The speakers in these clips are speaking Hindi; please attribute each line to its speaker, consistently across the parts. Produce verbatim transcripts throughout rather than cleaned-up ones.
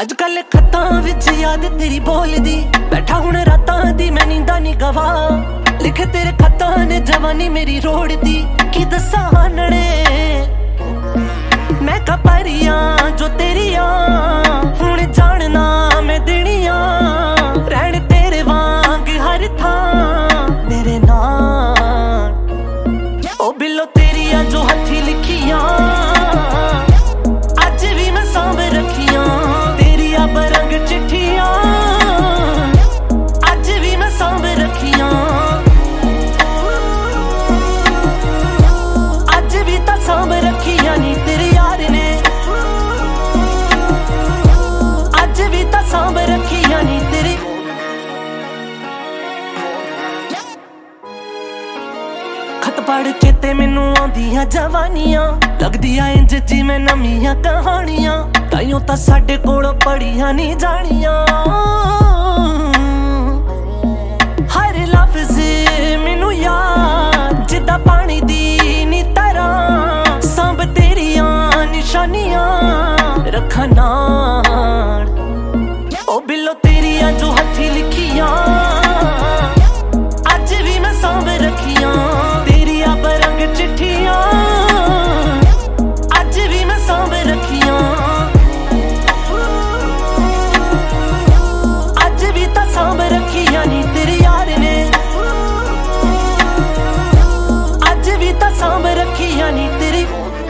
Speaker 1: अजकल खतां विच याद तेरी बोलदी, बैठा हुण रातां दी मैं नींदा नी गवा। लिख तेरे खतां ने जवानी मेरी रोड़दी, की दस्सां हानणे मैं कपरियां जो तेरियां हुण जानना मैं देनियां। रहण तेरे वांग हर थां मेरे नाल, ओ बिल्लो तेरियां जो हथी लिखियां अज भी मैं सांभ रखियां। तेरियां बरंग चिट्ठियां अज भी मैं सांभ रखियां। अज भी तां सांभ रखियां नी तेरे यार ने, अज भी तां सांभ रखियां नी तेरे। खत पढ़ के ते मैनू आंदियां जवानियां, लगदियां इंज जिवें नवीआं कहानियां। ताइयों तां साडे कोल पढ़ियां नी जानियां। हर लफ्ज मैनू याद जिद्दां पानी दी नी तरह, सांभ तेरियां निशानियां रखां नाल। ओ बिल्लो तेरियां जो हथी लिखियां अज भी मैं सांभ रखियां। तेरियां बरंग चिट्ठियां अज भी मैं सांभ रखियां। अज भी तां सांभ रखियां नी तेरे यार ने, अज भी तां सांभ रखियां नी तेरे।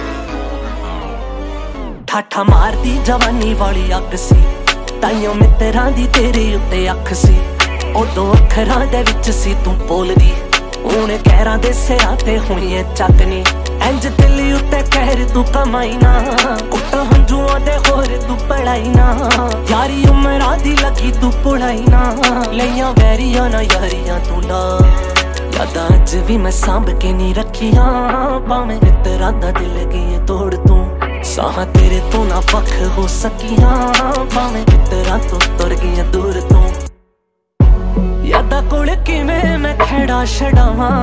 Speaker 1: ठाठा मारदी जवानी वाली अग सी, ताइयों मित्तरां दी तेरे उत्ते अख सी। उदों अखरां दे विच सी तू बोलदी, हुण कहरां दे सिरां ते हुई ऐ चकनी। इंज दिल उत्ते कहर तू कमाई ना, कुट हंजुआं दे होर तू पढ़ाई ना। यारी उमरां दी लगी तू पुढ़ाई ना, लईयां वैरियां ना यारियां तू ना। यादां अज भी मैं सांभ के नी रखियां, भावें मित्तरां दा दिल गई तोड़ तू। साहां तेरे तो ना पख हो सकियां, भावें मित्तरां तो तुर गईयां दूर तू। यादां कोल किवें मैं खड़ा छड़ावां,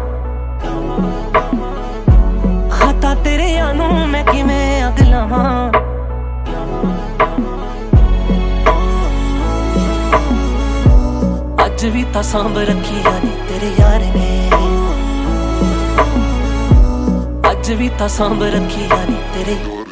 Speaker 1: खता तेरियां नूं मैं किवें अग लावां। अज भी तां सांभ रखियां नी तेरे यार ने, अज भी तां सांभ रखियां नी तेरे।